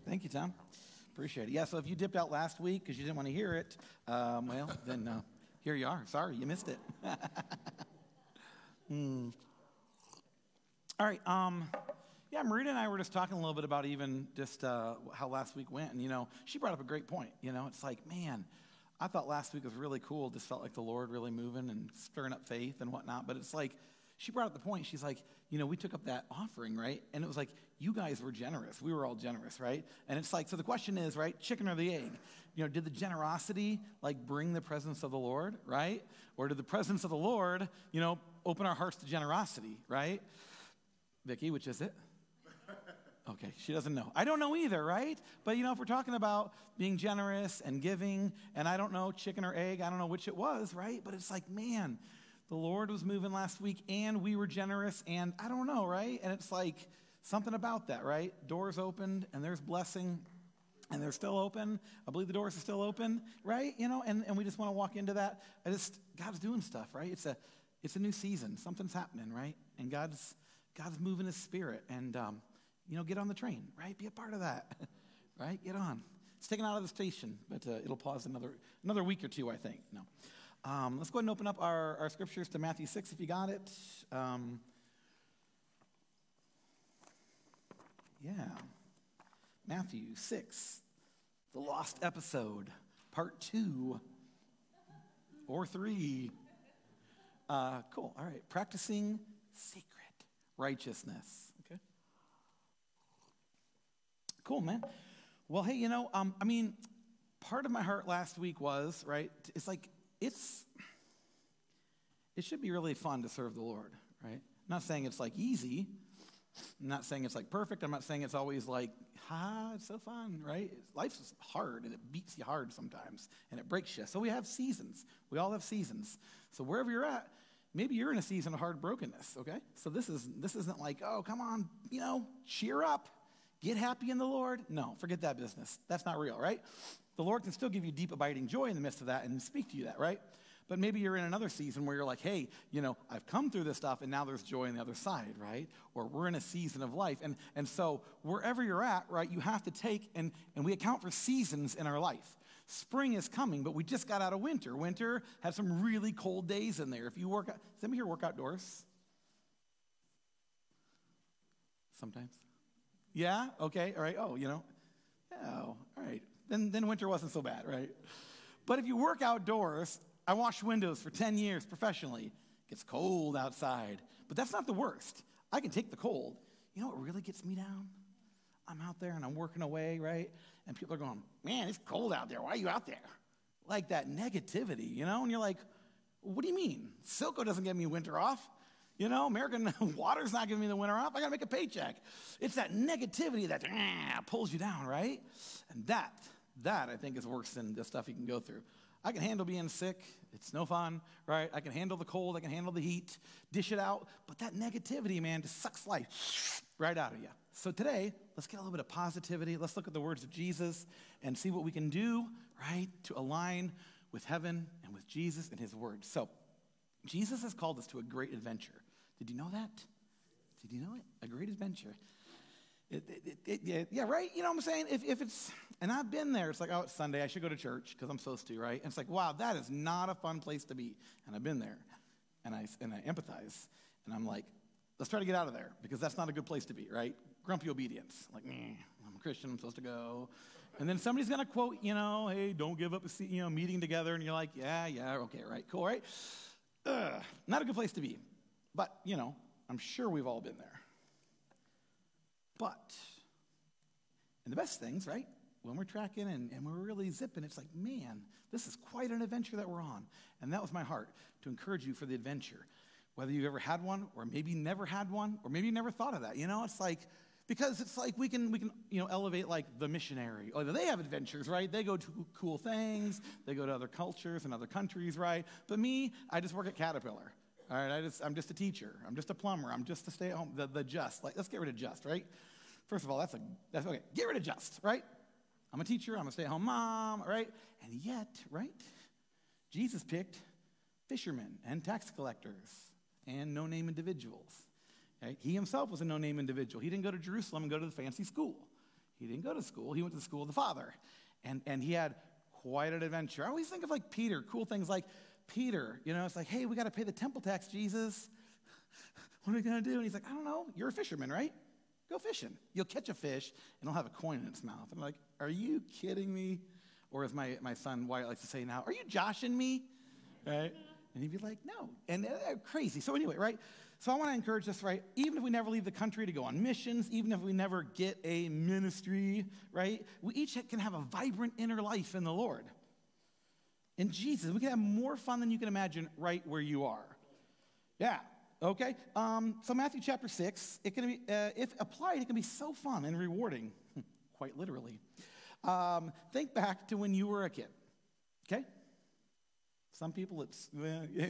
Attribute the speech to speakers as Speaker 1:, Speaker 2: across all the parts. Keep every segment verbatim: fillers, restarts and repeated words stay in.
Speaker 1: Thank you, Tom. Appreciate it. Yeah, so if you dipped out last week because you didn't want to hear it, um, well, then uh, here you are. Sorry, you missed it. hmm. All right. Um, yeah, Marita and I were just talking a little bit about even just uh, how last week went. And, you know, she brought up a great point. You know, it's like, man, I thought last week was really cool. Just felt like the Lord really moving and stirring up faith and whatnot. But it's like, she brought up the point. She's like, you know, we took up that offering, right? And it was like, you guys were generous. We were all generous, right? And it's like, so the question is, right, chicken or the egg? You know, did the generosity, like, bring the presence of the Lord, right? Or did the presence of the Lord, you know, open our hearts to generosity, right? Vicki, which is it? Okay, she doesn't know. I don't know either, right? But, you know, if we're talking about being generous and giving, and I don't know, chicken or egg, I don't know which it was, right? But it's like, man, the Lord was moving last week, and we were generous, and I don't know, right? And it's like something about that, right? Doors opened, and there's blessing, and they're still open. I believe the doors are still open, right? You know, and, and we just want to walk into that. I just, God's doing stuff, right? It's a, it's a new season. Something's happening, right? And God's, God's moving His Spirit, and um, you know, get on the train, right? Be a part of that, right? Get on. It's taken out of the station, but uh, it'll pause another another week or two, I think. No. Um, let's go ahead and open up our, our scriptures to Matthew six if you got it. Um, yeah. Matthew six, the lost episode, part two or three. Uh, cool. All right. Practicing secret righteousness. Okay. Cool, man. Well, hey, you know, um, I mean, part of my heart last week was, right, it's like, it's, it should be really fun to serve the Lord, right? I'm not saying it's like easy. I'm not saying it's like perfect. I'm not saying it's always like, ha, it's so fun, right? Life's hard, and it beats you hard sometimes, and it breaks you. So we have seasons. We all have seasons. So wherever you're at, maybe you're in a season of hard brokenness, okay? So this is this isn't like, oh, come on, you know, cheer up. Get happy in the Lord. No, forget that business. That's not real, right? The Lord can still give you deep, abiding joy in the midst of that and speak to you that, right? But maybe you're in another season where you're like, hey, you know, I've come through this stuff and now there's joy on the other side, right? Or we're in a season of life. And, and so wherever you're at, right, you have to take, and, and we account for seasons in our life. Spring is coming, but we just got out of winter. Winter had some really cold days in there. If you work out, does anybody here work outdoors? Sometimes. Yeah? Okay. All right. Oh, you know. Oh, all right. Then, then winter wasn't so bad, right? But if you work outdoors, I washed windows for ten years professionally. It gets cold outside. But that's not the worst. I can take the cold. You know what really gets me down? I'm out there and I'm working away, right? And people are going, man, it's cold out there. Why are you out there? Like that negativity, you know? And you're like, what do you mean? Silco doesn't give me winter off. You know, American water's not giving me the winter off. I got to make a paycheck. It's that negativity that ah, pulls you down, right? And that, that I think is worse than the stuff you can go through. I can handle being sick. It's no fun, right? I can handle the cold. I can handle the heat, dish it out. But that negativity, man, just sucks life right out of you. So today, let's get a little bit of positivity. Let's look at the words of Jesus and see what we can do, right, to align with heaven and with Jesus and His word. So Jesus has called us to a great adventure. Did you know that? Did you know it? A great adventure. It, it, it, it, yeah, right? You know what I'm saying? If, if it's, and I've been there, it's like, oh, it's Sunday, I should go to church because I'm supposed to, right? And it's like, wow, that is not a fun place to be. And I've been there, and I, and I empathize, and I'm like, let's try to get out of there because that's not a good place to be, right? Grumpy obedience. Like, meh, I'm a Christian, I'm supposed to go. And then somebody's going to quote, you know, hey, don't give up a you know, meeting together. And you're like, yeah, yeah, okay, right, cool, right? Ugh, not a good place to be. But, you know, I'm sure we've all been there. But, and the best things, right, when we're tracking and, and we're really zipping, it's like, man, this is quite an adventure that we're on. And that was my heart, to encourage you for the adventure. Whether you've ever had one, or maybe never had one, or maybe you never thought of that. You know, it's like, because it's like we can, we can, you know, elevate like the missionary. Oh, they have adventures, right? They go to cool things. They go to other cultures and other countries, right? But me, I just work at Caterpillar. All right, I just, I'm just a teacher. I'm just a plumber. I'm just a stay-at-home, the, the just. Like, let's get rid of just, right? First of all, that's a, that's okay. Get rid of just, right? I'm a teacher. I'm a stay-at-home mom, right? And yet, right, Jesus picked fishermen and tax collectors and no-name individuals. Right? He himself was a no-name individual. He didn't go to Jerusalem and go to the fancy school. He didn't go to school. He went to the school of the Father. And, and he had quite an adventure. I always think of like Peter, cool things like Peter. You know, it's like, hey, we got to pay the temple tax, Jesus. What are we going to do? And he's like, I don't know. You're a fisherman, right? Go fishing. You'll catch a fish, and it'll have a coin in its mouth. I'm like, are you kidding me? Or as my, my son Wyatt likes to say now, are you joshing me? Right? And he'd be like, no. And they're crazy. So anyway, right? So I want to encourage us, right? Even if we never leave the country to go on missions, even if we never get a ministry, right? We each can have a vibrant inner life in the Lord. In Jesus, we can have more fun than you can imagine right where you are. Yeah. Okay. Um, so Matthew chapter six, it can be, uh, if applied, it can be so fun and rewarding, quite literally. Um, think back to when you were a kid. Okay. Some people, it's. Uh,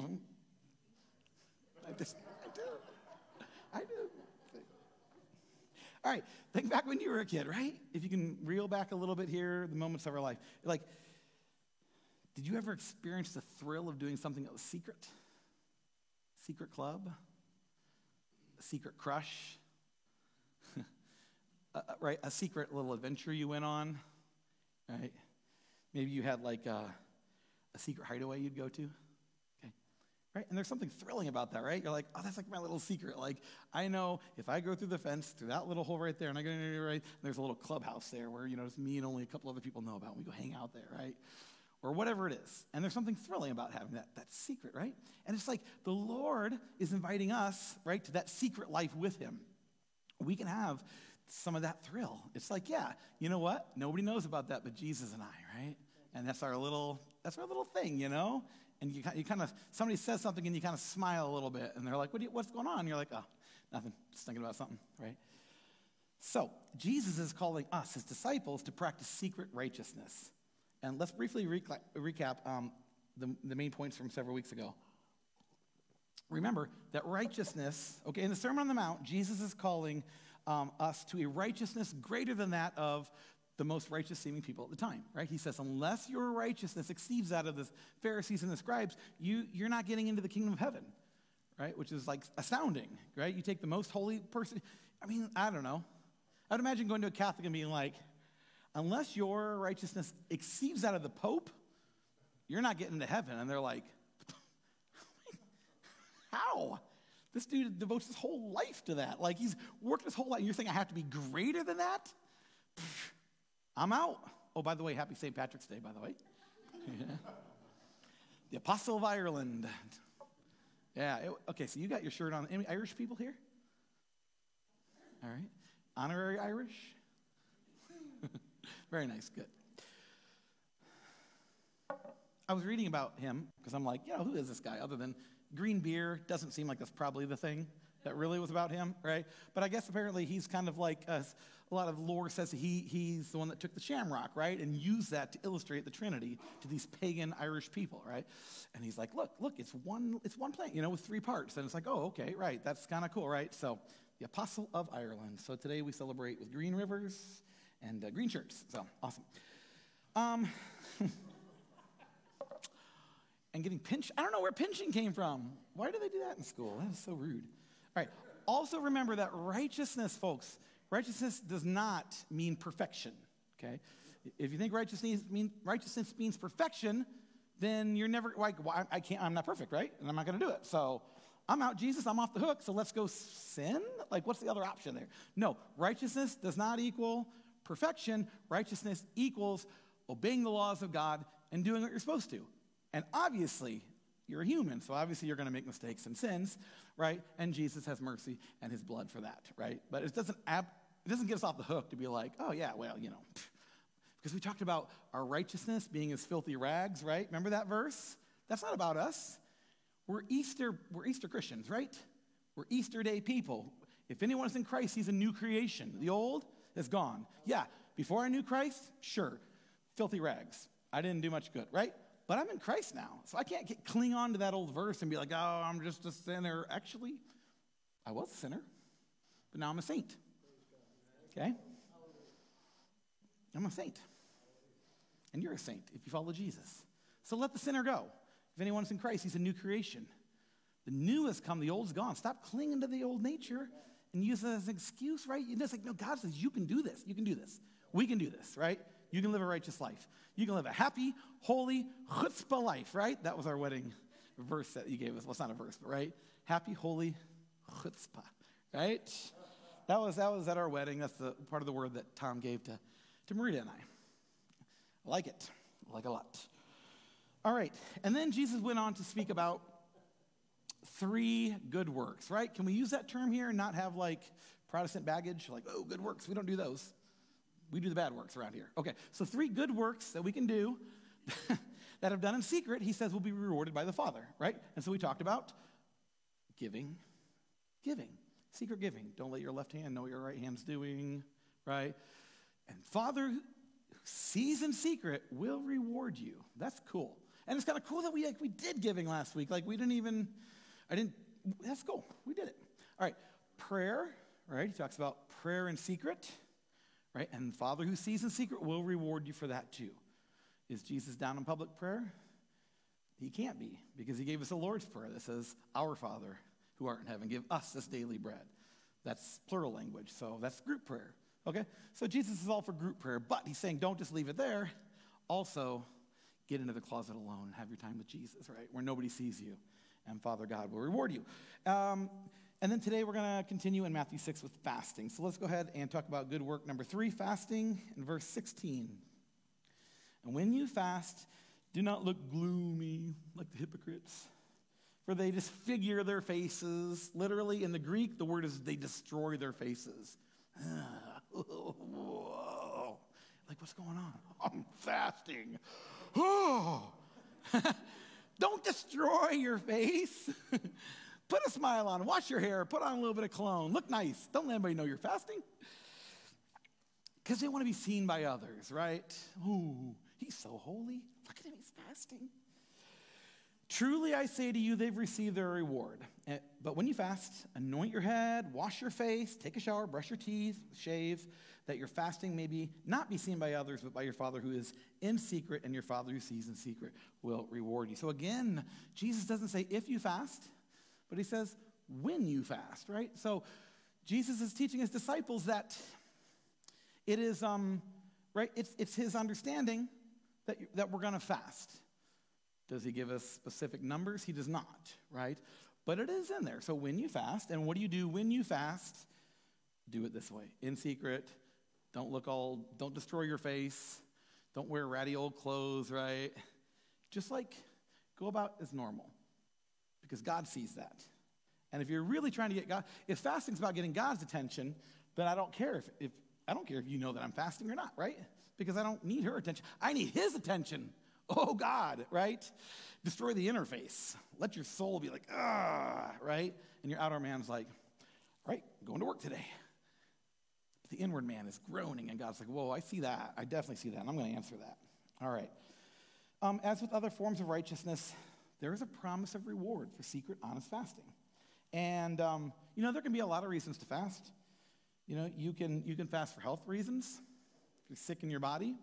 Speaker 1: I just, I do. I do. All right, think back when you were a kid, right? If you can reel back a little bit here, the moments of our life. Like, did you ever experience the thrill of doing something that was secret? Secret club? A secret crush? uh, right, a secret little adventure you went on, right? Maybe you had like a, a secret hideaway you'd go to. Right? And there's something thrilling about that, right? You're like, oh, that's like my little secret. Like, I know if I go through the fence, through that little hole right there, and I go in there, right, there's a little clubhouse there where, you know, it's me and only a couple other people know about. We go hang out there, right? Or whatever it is. And there's something thrilling about having that, that secret, right? And it's like the Lord is inviting us, right, to that secret life with him. We can have some of that thrill. It's like, yeah, you know what? Nobody knows about that but Jesus and I, right? And that's our little, that's our little thing, you know? And you, you kind of, somebody says something and you kind of smile a little bit. And they're like, what do you, what's going on? And you're like, oh, nothing. Just thinking about something, right? So Jesus is calling us, his disciples, to practice secret righteousness. And let's briefly recap, recap um, the, the main points from several weeks ago. Remember that righteousness, okay, in the Sermon on the Mount, Jesus is calling um, us to a righteousness greater than that of the most righteous seeming people at the time, right? He says, unless your righteousness exceeds that of the Pharisees and the scribes, you, you're not getting into the kingdom of heaven, right? Which is like astounding, right? You take the most holy person. I mean, I don't know. I'd imagine going to a Catholic and being like, unless your righteousness exceeds that of the Pope, you're not getting to heaven. And they're like, how? This dude devotes his whole life to that. Like, he's worked his whole life. And you're saying I have to be greater than that? I'm out. Oh, by the way, happy Saint Patrick's Day, by the way. Yeah. The Apostle of Ireland. Yeah, it, okay, so you got your shirt on. Any Irish people here? All right. Honorary Irish? Very nice, good. I was reading about him, because I'm like, you know, who is this guy other than green beer? Doesn't seem like that's probably the thing that really was about him, right? But I guess apparently he's kind of like, a, a lot of lore says he he's the one that took the shamrock, right? And used that to illustrate the Trinity to these pagan Irish people, right? And he's like, look, look, it's one it's one plant, you know, with three parts. And it's like, oh, okay, right, that's kind of cool, right? So the Apostle of Ireland. So today we celebrate with green rivers and uh, green shirts. So awesome. Um, and getting pinched. I don't know where pinching came from. Why do they do that in school? That is so rude. All right. Also remember that righteousness, folks, righteousness does not mean perfection, okay? If you think righteousness, mean, righteousness means perfection, then you're never, like, well, I, I can't, I'm not perfect, right? And I'm not going to do it. So I'm out, Jesus, I'm off the hook, so let's go sin? Like, what's the other option there? No, righteousness does not equal perfection. Righteousness equals obeying the laws of God and doing what you're supposed to. And obviously, you're a human, so obviously you're going to make mistakes and sins, right? And Jesus has mercy and his blood for that, right? But it doesn't ab- it doesn't get us off the hook to be like, oh yeah, well, you know, because we talked about our righteousness being as filthy rags, right? Remember that verse? That's not about us. We're Easter, we're Easter Christians, right? We're Easter Day people. If anyone is in Christ, he's a new creation. The old is gone. Yeah, before I knew Christ, sure, filthy rags. I didn't do much good, right? But I'm in Christ now, so I can't get, cling on to that old verse and be like, oh, I'm just a sinner. Actually, I was a sinner, but now I'm a saint. Okay? I'm a saint. And you're a saint if you follow Jesus. So let the sinner go. If anyone's in Christ, he's a new creation. The new has come, the old's gone. Stop clinging to the old nature and use it as an excuse, right? You just like, no, God says you can do this. You can do this. We can do this, right? You can live a righteous life. You can live a happy, holy, chutzpah life, right? That was our wedding verse that you gave us. Well, it's not a verse, but right? Happy, holy, chutzpah, right? That was that was at our wedding. That's the part of the word that Tom gave to, to Marita and I. I like it. I like it a lot. All right. And then Jesus went on to speak about three good works, right? Can we use that term here and not have like Protestant baggage? Like, oh, good works. We don't do those. We do the bad works around here. Okay. So three good works that we can do that have done in secret, he says, will be rewarded by the Father, right? And so we talked about giving, giving, secret giving. Don't let your left hand know what your right hand's doing, right? And Father who sees in secret will reward you. That's cool. And it's kind of cool that we like, we did giving last week. Like we didn't even, I didn't, that's cool. We did it. All right. Prayer, right? He talks about prayer in secret, right? And Father who sees in secret will reward you for that too. Is Jesus down in public prayer? He can't be, because he gave us a Lord's Prayer that says, Our Father who art in heaven, give us this daily bread. That's plural language, so that's group prayer, okay? So Jesus is all for group prayer, but he's saying don't just leave it there. Also, get into the closet alone and have your time with Jesus, right, where nobody sees you, and Father God will reward you. Um, and then today we're going to continue in Matthew six with fasting. So let's go ahead and talk about good work number three, fasting, in verse sixteen. And when you fast, do not look gloomy like the hypocrites, for they disfigure their faces. Literally, in the Greek, the word is they destroy their faces. Whoa. Like, what's going on? I'm fasting. Oh. Don't destroy your face. Put a smile on. Wash your hair. Put on a little bit of cologne. Look nice. Don't let anybody know you're fasting. Because they want to be seen by others, right? Ooh, he's so holy. Look at him, he's fasting. Truly I say to you, they've received their reward. But when you fast, anoint your head, wash your face, take a shower, brush your teeth, shave, that your fasting may be not be seen by others, but by your Father who is in secret, and your Father who sees in secret will reward you. So again, Jesus doesn't say if you fast, but he says when you fast, right? So Jesus is teaching his disciples that it is, um, right, it's, it's his understanding that, that we're going to fast. Does he give us specific numbers? He does not, right? But it is in there. So when you fast, and what do you do when you fast? Do it this way, in secret. Don't look all, don't destroy your face. Don't wear ratty old clothes, right? Just like go about as normal, because God sees that. And if you're really trying to get God, if fasting's about getting God's attention, then I don't care if, if I don't care if you know that I'm fasting or not, right? Because I don't need her attention. I need his attention. Oh, God, right? Destroy the interface. Let your soul be like, ah, right? And your outer man's like, right, going to work today. The inward man is groaning, and God's like, whoa, I see that. I definitely see that, and I'm going to answer that. All right. Um, as with other forms of righteousness, there is a promise of reward for secret, honest fasting. And, um, you know, there can be a lot of reasons to fast. You know, you can you can fast for health reasons. If you're sick in your body,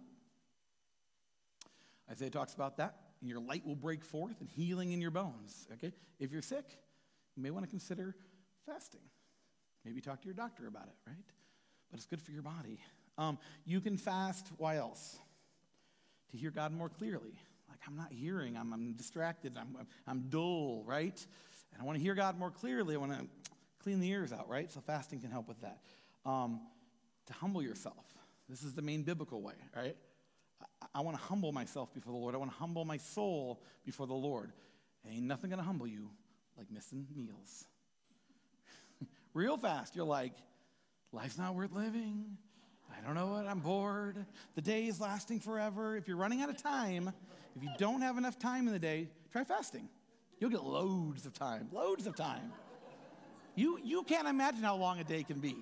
Speaker 1: Isaiah talks about that. And your light will break forth and healing in your bones. Okay? If you're sick, you may want to consider fasting. Maybe talk to your doctor about it, right? But it's good for your body. Um, you can fast, why else? To hear God more clearly. Like, I'm not hearing, I'm, I'm distracted, I'm, I'm, I'm dull, right? And I want to hear God more clearly. I want to clean the ears out, right? So fasting can help with that. Um, to humble yourself. This is the main biblical way, right? I, I want to humble myself before the Lord. I want to humble my soul before the Lord. Ain't nothing going to humble you like missing meals. Real fast, you're like, life's not worth living. I don't know what, I'm bored. The day is lasting forever. If you're running out of time, if you don't have enough time in the day, try fasting. You'll get loads of time, loads of time. You, you can't imagine how long a day can be.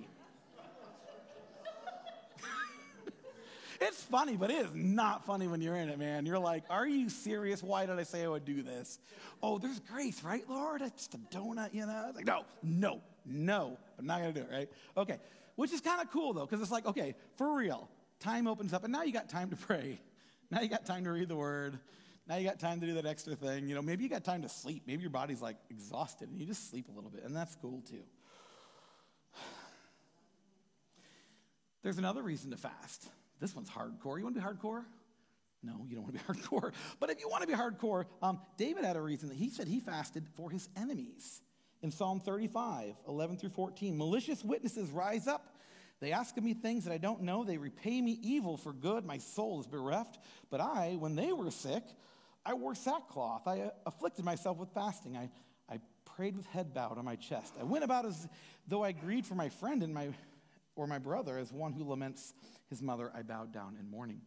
Speaker 1: It's funny, but it is not funny when you're in it, man. You're like, are you serious? Why did I say I would do this? Oh, there's grace, right, Lord? It's just a donut, you know? It's like, no, no, no. I'm not going to do it, right? Okay, which is kind of cool, though, because it's like, okay, for real, time opens up, and now you got time to pray. Now you got time to read the Word. Now you got time to do that extra thing. You know, maybe you got time to sleep. Maybe your body's, like, exhausted, and you just sleep a little bit, and that's cool, too. There's another reason to fast. This one's hardcore. You want to be hardcore? No, you don't want to be hardcore. But if you want to be hardcore, um, David had a reason that he said he fasted for his enemies. In Psalm thirty-five, eleven through fourteen, malicious witnesses rise up. They ask of me things that I don't know. They repay me evil for good. My soul is bereft. But I, when they were sick, I wore sackcloth. I uh, afflicted myself with fasting. I, I prayed with head bowed on my chest. I went about as though I grieved for my friend and my, or my brother, as one who laments his mother. I bowed down in mourning.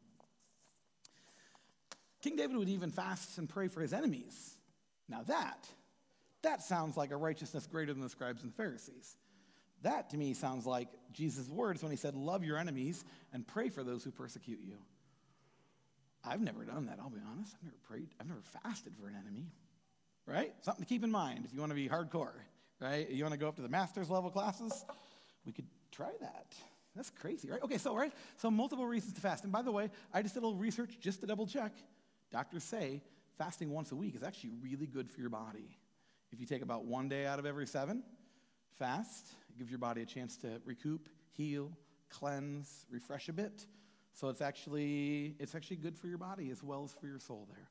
Speaker 1: King David would even fast and pray for his enemies. Now that, that sounds like a righteousness greater than the scribes and Pharisees. That, to me, sounds like Jesus' words when he said, love your enemies and pray for those who persecute you. I've never done that, I'll be honest. I've never prayed, I've never fasted for an enemy, right? Something to keep in mind if you want to be hardcore, right? You want to go up to the master's level classes? We could try that. That's crazy, right? Okay, so, right, so multiple reasons to fast. And by the way, I just did a little research just to double check. Doctors say fasting once a week is actually really good for your body. If you take about one day out of every seven, fast, it gives your body a chance to recoup, heal, cleanse, refresh a bit. So it's actually, it's actually good for your body as well as for your soul there.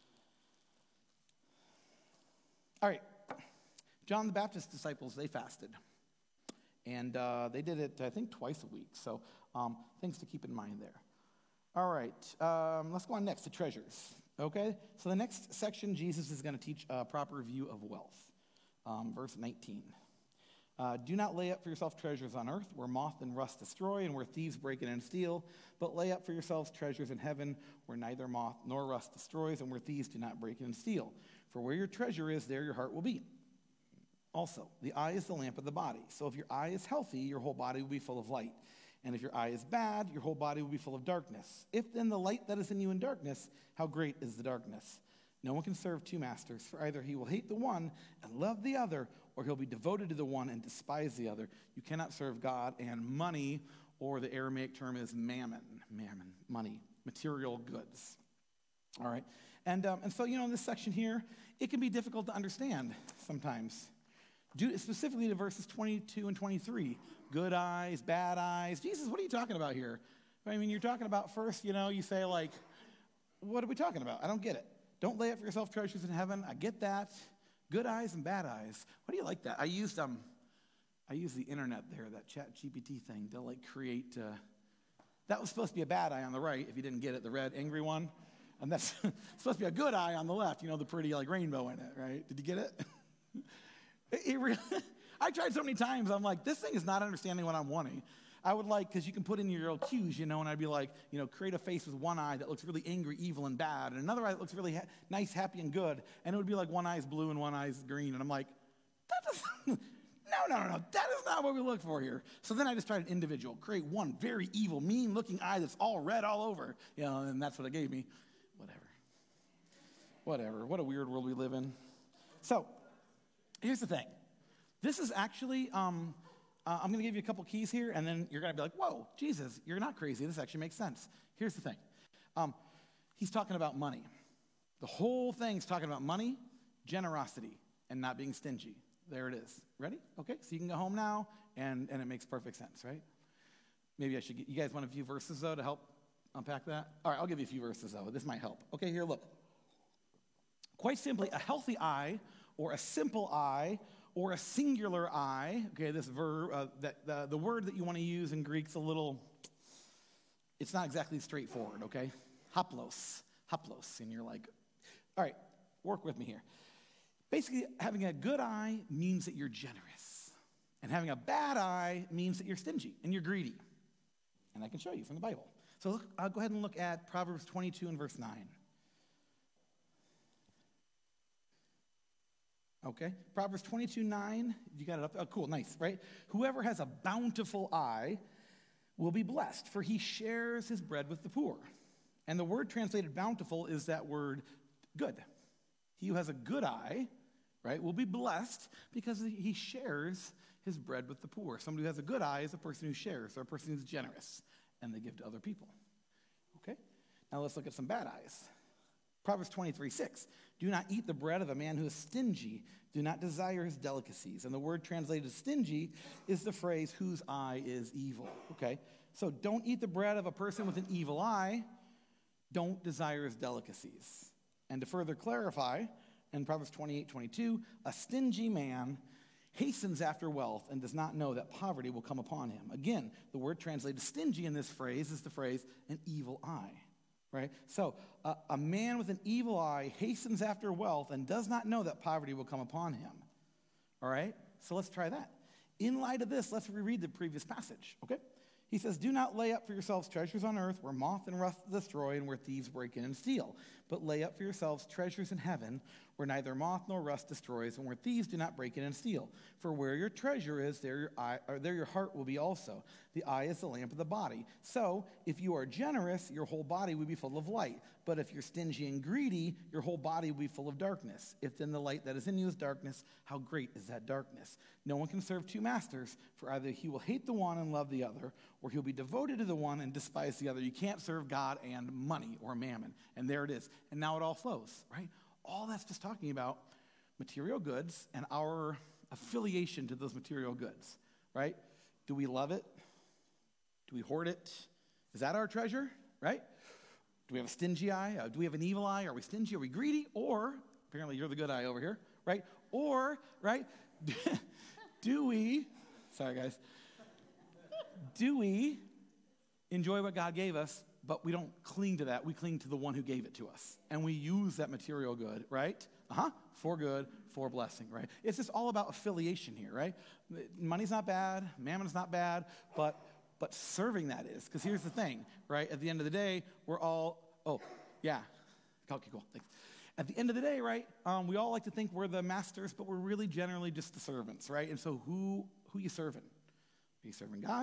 Speaker 1: All right, John the Baptist's disciples, they fasted. And uh, they did it, I think, twice a week. So um, things to keep in mind there. All right, um, let's go on next to treasures. Okay, so the next section, Jesus is going to teach a proper view of wealth. Um, verse nineteen. Uh, Do not lay up for yourself treasures on earth, where moth and rust destroy, and where thieves break in and steal. But lay up for yourselves treasures in heaven, where neither moth nor rust destroys, and where thieves do not break in and steal. For where your treasure is, there your heart will be. Also, the eye is the lamp of the body. So if your eye is healthy, your whole body will be full of light. And if your eye is bad, your whole body will be full of darkness. If then the light that is in you in darkness, how great is the darkness? No one can serve two masters, for either he will hate the one and love the other, or he'll be devoted to the one and despise the other. You cannot serve God and money, or the Aramaic term is mammon, mammon, money, material goods. All right, and um, and so, you know, in this section here, it can be difficult to understand sometimes. Due specifically to verses twenty-two and twenty-three, good eyes, bad eyes. Jesus, what are you talking about here? I mean, you're talking about first, you know, you say like, what are we talking about? I don't get it. Don't lay up for yourself treasures in heaven. I get that. Good eyes and bad eyes. What do you like that? I used um, I used the internet there, that Chat G P T thing to like create. Uh, that was supposed to be a bad eye on the right. If you didn't get it, the red angry one, and that's supposed to be a good eye on the left. You know, the pretty like rainbow in it, right? Did you get it? it, it really, I tried so many times. I'm like, this thing is not understanding what I'm wanting. I would like, because you can put in your old cues, you know, and I'd be like, you know, create a face with one eye that looks really angry, evil, and bad, and another eye that looks really ha- nice, happy, and good, and it would be like one eye's blue and one eye's green, and I'm like, that doesn't, no, no, no, no, that is not what we look for here. So then I just tried an individual, create one very evil, mean-looking eye that's all red all over, you know, and that's what it gave me. Whatever. Whatever. What a weird world we live in. So, here's the thing. This is actually... Um, Uh, I'm going to give you a couple keys here, and then you're going to be like, whoa, Jesus, you're not crazy. This actually makes sense. Here's the thing. Um, he's talking about money. The whole thing's talking about money, generosity, and not being stingy. There it is. Ready? Okay, so you can go home now, and, and it makes perfect sense, right? Maybe I should get, you guys want a few verses, though, to help unpack that? All right, I'll give you a few verses, though. This might help. Okay, here, look. Quite simply, a healthy eye, or a simple eye, or a singular eye, okay, this verb, uh, that, uh, the word that you want to use in Greek's a little, it's not exactly straightforward, okay? Haplos, haplos, and you're like, all right, work with me here. Basically, having a good eye means that you're generous, and having a bad eye means that you're stingy and you're greedy, and I can show you from the Bible. So look, I'll go ahead and look at Proverbs twenty-two and verse nine. Okay, Proverbs twenty-two nine, you got it up? Oh, cool, nice, right? Whoever has a bountiful eye will be blessed, for he shares his bread with the poor. And the word translated bountiful is that word good. He who has a good eye, right, will be blessed because he shares his bread with the poor. Somebody who has a good eye is a person who shares, or a person who's generous, and they give to other people. Okay, now let's look at some bad eyes. Proverbs twenty-three six, do not eat the bread of a man who is stingy. Do not desire his delicacies. And the word translated stingy is the phrase, whose eye is evil. Okay, So don't eat the bread of a person with an evil eye. Don't desire his delicacies. And to further clarify, in Proverbs twenty-eight twenty-two, a stingy man hastens after wealth and does not know that poverty will come upon him. Again, the word translated stingy in this phrase is the phrase an evil eye, right? So uh, a man with an evil eye hastens after wealth and does not know that poverty will come upon him. All right? So let's try that. In light of this, let's reread the previous passage, okay? He says, do not lay up for yourselves treasures on earth where moth and rust destroy and where thieves break in and steal, but lay up for yourselves treasures in heaven where neither moth nor rust destroys and where thieves do not break in and steal. For where your treasure is, there your eye, or there your heart will be also. The eye is the lamp of the body. So if you are generous, your whole body will be full of light. But if you're stingy and greedy, your whole body will be full of darkness. If then the light that is in you is darkness, how great is that darkness? No one can serve two masters, for either he will hate the one and love the other, or he'll be devoted to the one and despise the other. You can't serve God and money or mammon. And there it is. And now it all flows, right? All that's just talking about material goods and our affiliation to those material goods, right? Do we love it? Do we hoard it? Is that our treasure, right? Do we have a stingy eye? Uh, do we have an evil eye? Are we stingy? Are we greedy? Or, apparently you're the good eye over here, right? Or, right, do we, sorry guys, do we enjoy what God gave us, but we don't cling to that. We cling to the one who gave it to us. And we use that material good, right? Uh-huh, for good, for blessing, right? It's just all about affiliation here, right? Money's not bad, mammon's not bad, but but serving that is. Because here's the thing, right? At the end of the day, we're all, oh, yeah. Okay, cool, thanks. At the end of the day, right, um, we all like to think we're the masters, but we're really generally just the servants, right? And so who who you serving? Are you serving God?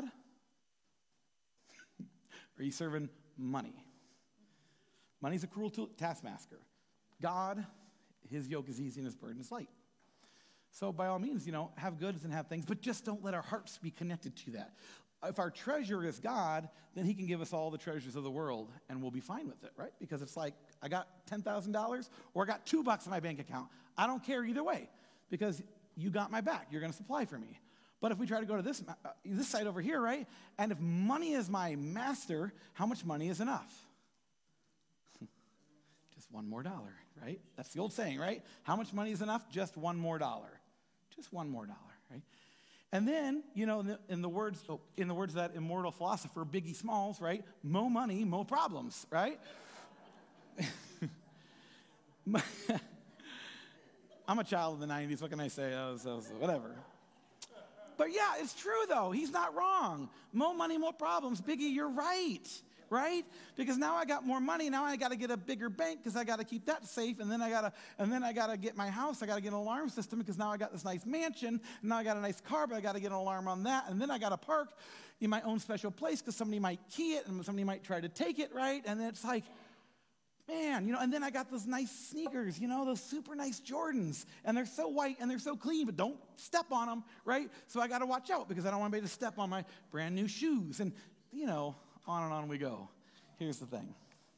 Speaker 1: Are you serving money? Money's a cruel tool, taskmaster. God, his yoke is easy and his burden is light. So by all means, you know, have goods and have things, but just don't let our hearts be connected to that. If our treasure is God, then he can give us all the treasures of the world, and we'll be fine with it, right? Because it's like, I got ten thousand dollars, or I got two bucks in my bank account. I don't care either way, because you got my back. You're going to supply for me. But if we try to go to this, uh, this side over here, right? And if money is my master, how much money is enough? Just one more dollar, right? That's the old saying, right? How much money is enough? Just one more dollar. Just one more dollar, right? And then, you know, in the, in the words oh, in the words of that immortal philosopher, Biggie Smalls, right? Mo money, mo problems, right? I'm a child of the nineties. What can I say? Oh, so, so, whatever. But yeah, it's true, though. He's not wrong. More money, more problems. Biggie, you're right, right? Because now I got more money. Now I got to get a bigger bank because I got to keep that safe. And then I got to, and then I got to get my house. I got to get an alarm system because now I got this nice mansion. And now I got a nice car, but I got to get an alarm on that. And then I got to park in my own special place because somebody might key it and somebody might try to take it, right? And then it's like, man, you know, and then I got those nice sneakers, you know, those super nice Jordans, and they're so white and they're so clean, but don't step on them, right? So I got to watch out because I don't want anybody to step on my brand new shoes, and, you know, on and on we go. Here's the thing.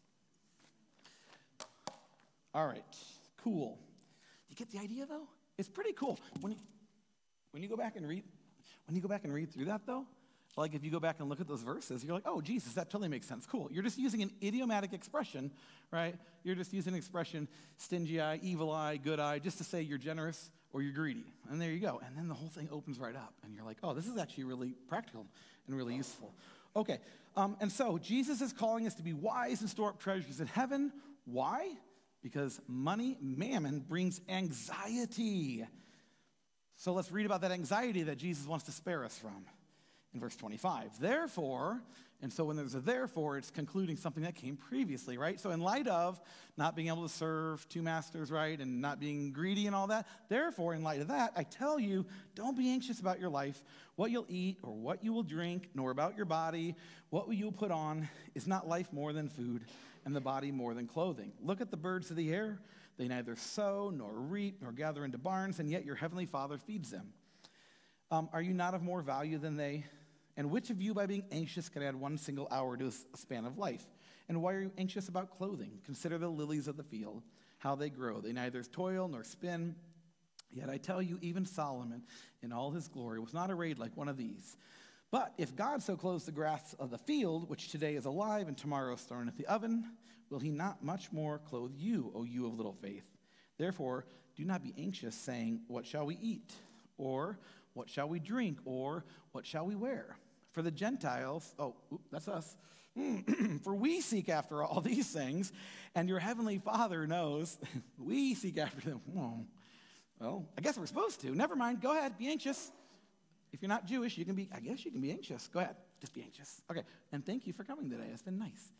Speaker 1: All right, cool. You get the idea, though? It's pretty cool. When you, when you go back and read, when you go back and read through that, though, like if you go back and look at those verses, you're like, oh, Jesus, that totally makes sense. Cool. You're just using an idiomatic expression, right? You're just using an expression, stingy eye, evil eye, good eye, just to say you're generous or you're greedy. And there you go. And then the whole thing opens right up. And you're like, oh, this is actually really practical and really useful. Okay. Um, and so Jesus is calling us to be wise and store up treasures in heaven. Why? Because money, mammon, brings anxiety. So let's read about that anxiety that Jesus wants to spare us from. In verse twenty-five, therefore, and so when there's a therefore, it's concluding something that came previously, right? So in light of not being able to serve two masters, right, and not being greedy and all that, therefore, in light of that, I tell you, don't be anxious about your life, what you'll eat or what you will drink, nor about your body, what you will put on. Is not life more than food, and the body more than clothing? Look at the birds of the air. They neither sow nor reap nor gather into barns, and yet your heavenly Father feeds them. Um, are you not of more value than they? And which of you, by being anxious, can add one single hour to a span of life? And why are you anxious about clothing? Consider the lilies of the field, how they grow. They neither toil nor spin. Yet I tell you, even Solomon, in all his glory, was not arrayed like one of these. But if God so clothes the grass of the field, which today is alive and tomorrow is thrown into the oven, will he not much more clothe you, O you of little faith? Therefore, do not be anxious, saying, what shall we eat? Or what shall we drink? Or what shall we wear? For the Gentiles, oh, oop, that's us. For we seek after all these things, and your heavenly Father knows we seek after them. Oh, well, I guess we're supposed to. Never mind. Go ahead. Be anxious. If you're not Jewish, you can be, I guess you can be anxious. Go ahead. Just be anxious. Okay. And thank you for coming today. It's been nice.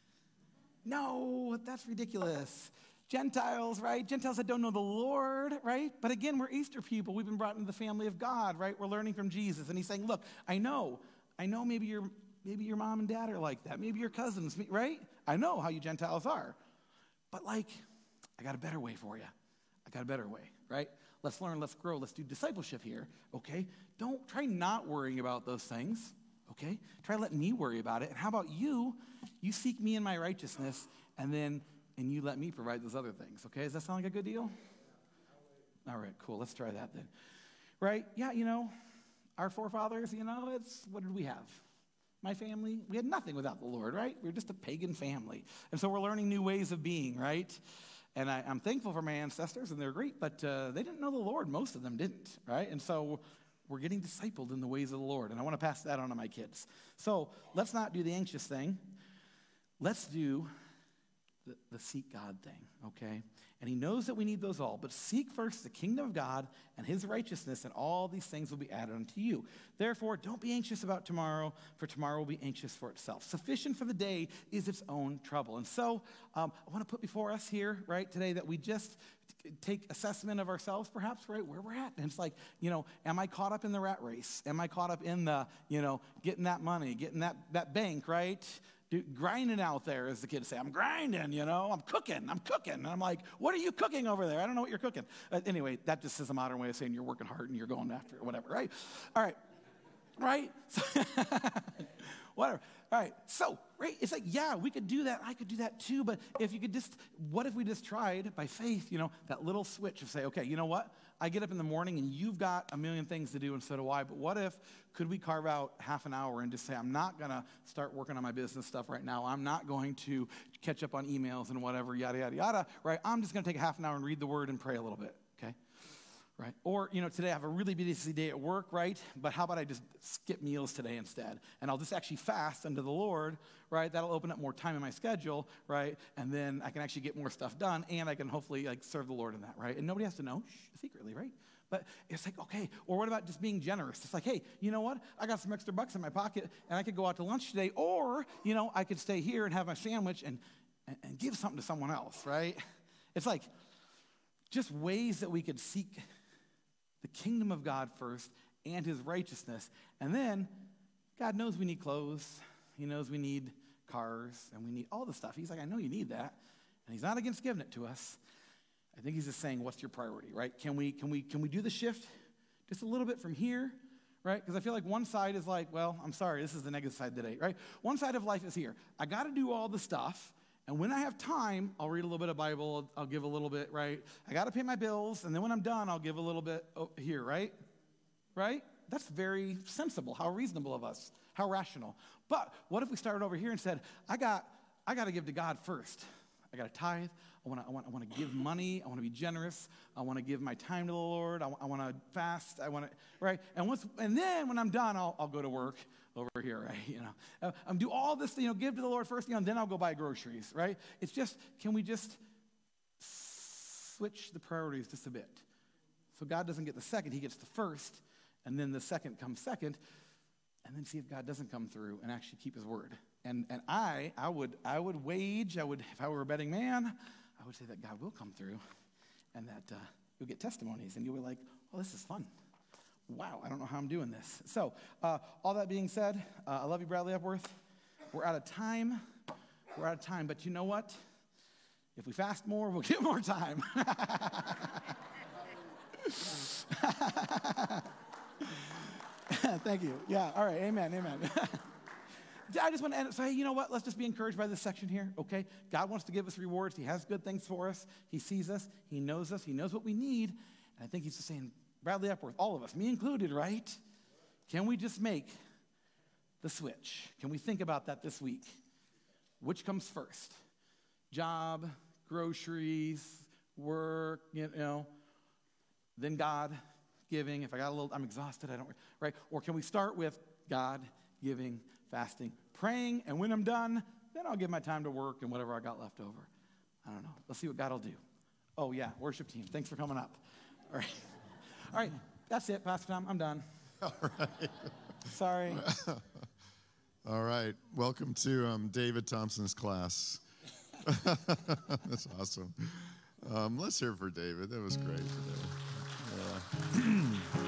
Speaker 1: No, that's ridiculous. Gentiles, right? Gentiles that don't know the Lord, right? But again, we're Easter people. We've been brought into the family of God, right? We're learning from Jesus. And he's saying, look, I know, I know maybe your maybe your mom and dad are like that. Maybe your cousins, right? I know how you Gentiles are. But like, I got a better way for you. I got a better way, right? Let's learn, let's grow, let's do discipleship here, okay? Don't try not worrying about those things, okay? Try letting me worry about it. And how about you? You seek me in my righteousness, and then and you let me provide those other things, okay? Does that sound like a good deal? All right, cool. Let's try that then. Right? Yeah, you know, our forefathers, you know, it's, what did we have? My family, we had nothing without the Lord, right? We were just a pagan family. And so we're learning new ways of being, right? And I, I'm thankful for my ancestors, and they're great, but uh, they didn't know the Lord. Most of them didn't, right? And so we're getting discipled in the ways of the Lord, and I want to pass that on to my kids. So let's not do the anxious thing. Let's do the, the seek God thing, okay? And he knows that we need those all, but seek first the kingdom of God and his righteousness, and all these things will be added unto you. Therefore, don't be anxious about tomorrow, for tomorrow will be anxious for itself. Sufficient for the day is its own trouble. And so um, I want to put before us here, right, today that we just t- take assessment of ourselves, perhaps, right, where we're at. And it's like, you know, am I caught up in the rat race? Am I caught up in the, you know, getting that money, getting that, that bank, right? Dude, grinding out there, as the kids say. I'm grinding, you know. I'm cooking. I'm cooking. And I'm like, what are you cooking over there? I don't know what you're cooking. Uh, anyway, that just is a modern way of saying you're working hard and you're going after it, whatever, right? All right. Right? So whatever. All right. So, right, it's like, yeah, we could do that. I could do that too. But if you could just, what if we just tried by faith, you know, that little switch of say, okay, you know what? I get up in the morning and you've got a million things to do and so do I. But what if, could we carve out half an hour and just say, I'm not going to start working on my business stuff right now. I'm not going to catch up on emails and whatever, yada, yada, yada, right? I'm just going to take a half an hour and read the word and pray a little bit, okay? Right? Or, you know, today I have a really busy day at work, right? But how about I just skip meals today instead? And I'll just actually fast unto the Lord, right? That'll open up more time in my schedule, right? And then I can actually get more stuff done, and I can hopefully, like, serve the Lord in that, right? And nobody has to know, shh, secretly, right? But it's like, okay, or what about just being generous? It's like, hey, you know what? I got some extra bucks in my pocket, and I could go out to lunch today, or, you know, I could stay here and have my sandwich and, and, and give something to someone else, right? It's like just ways that we could seek the kingdom of God first and his righteousness. And then God knows we need clothes. He knows we need cars and we need all the stuff. He's like, I know you need that. And he's not against giving it to us. I think he's just saying, what's your priority, right? Can we can we can we do the shift just a little bit from here, right? Because I feel like one side is like, well, I'm sorry, this is the negative side today, right? One side of life is here. I got to do all the stuff. And when I have time, I'll read a little bit of Bible, I'll give a little bit, right? I got to pay my bills, and then when I'm done, I'll give a little bit here, right? Right? That's very sensible. How reasonable of us. How rational. But what if we started over here and said, I got I got to give to God first. I got to tithe. I want to I want, I want to give money. I want to be generous. I want to give my time to the Lord. I, I want to fast. I want to, right? And once, and then when I'm done, I'll, I'll go to work over here, right? You know, uh, I'm do all this, you know, give to the Lord first, you know, and then I'll go buy groceries, right? It's just, can we just switch the priorities just a bit? So God doesn't get the second, he gets the first, and then the second comes second, and then see if God doesn't come through and actually keep his word. And and I, I would, I would wage, I would, if I were a betting man, I would say that God will come through, and that uh, you'll get testimonies, and you'll be like, oh, this is fun. Wow, I don't know how I'm doing this. So, uh, all that being said, uh, I love you, Bradley Epworth. We're out of time. We're out of time, but you know what? If we fast more, we'll get more time. Thank you. Yeah, all right, amen, amen. I just want to end it. So, hey, you know what? Let's just be encouraged by this section here, okay? God wants to give us rewards. He has good things for us. He sees us. He knows us. He knows what we need. And I think he's just saying, Bradley Epworth, all of us, me included, right? Can we just make the switch. Can we think about that this week? Which comes first? Job, groceries, work, you know, then God, giving. If I got a little, I'm exhausted, I don't, right? Or can we start with God, giving, fasting, praying, and when I'm done, then I'll give my time to work and whatever I got left over. I don't know. Let's see what God will do. Oh, yeah, worship team. Thanks for coming up. All right. All right, that's it, Pastor Tom. I'm done.
Speaker 2: All right.
Speaker 1: Sorry.
Speaker 2: All right. Welcome to um, David Thompson's class. That's awesome. Um, let's hear it for David. That was great today. Yeah.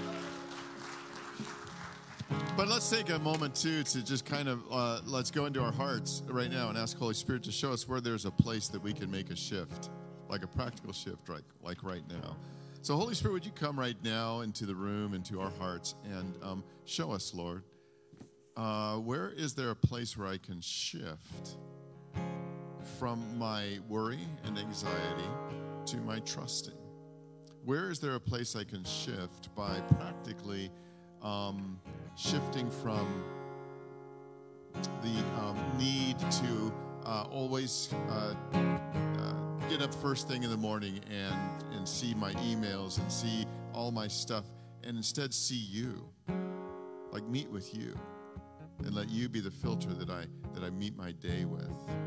Speaker 2: But let's take a moment, too, to just kind of, uh, let's go into our hearts right now and ask Holy Spirit to show us where there's a place that we can make a shift, like a practical shift, right, like right now. So, Holy Spirit, would you come right now into the room, into our hearts, and um, show us, Lord, uh, where is there a place where I can shift from my worry and anxiety to my trusting? Where is there a place I can shift by practically um, shifting from the um, need to uh, always uh, uh, get up first thing in the morning and, and see my emails and see all my stuff, and instead see you, like meet with you, and let you be the filter that I that I meet my day with.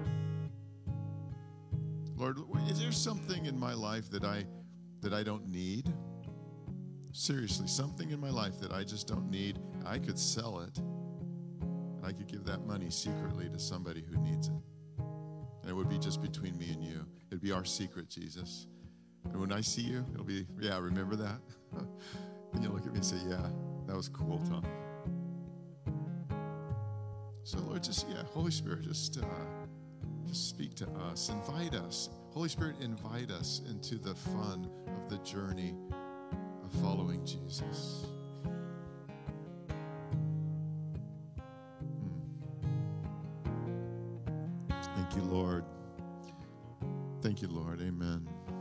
Speaker 2: Lord, is there something in my life that I that I don't need? Seriously, something in my life that I just don't need. I could sell it, and I could give that money secretly to somebody who needs it. And it would be just between me and you. It'd be our secret, Jesus. And when I see you, it'll be, yeah, remember that? And you'll look at me and say, yeah, that was cool, Tom. So, Lord, just, yeah, Holy Spirit, just, uh, just speak to us. Invite us. Holy Spirit, invite us into the fun of the journey of following Jesus. Hmm. Thank you, Lord. Thank you, Lord. Amen.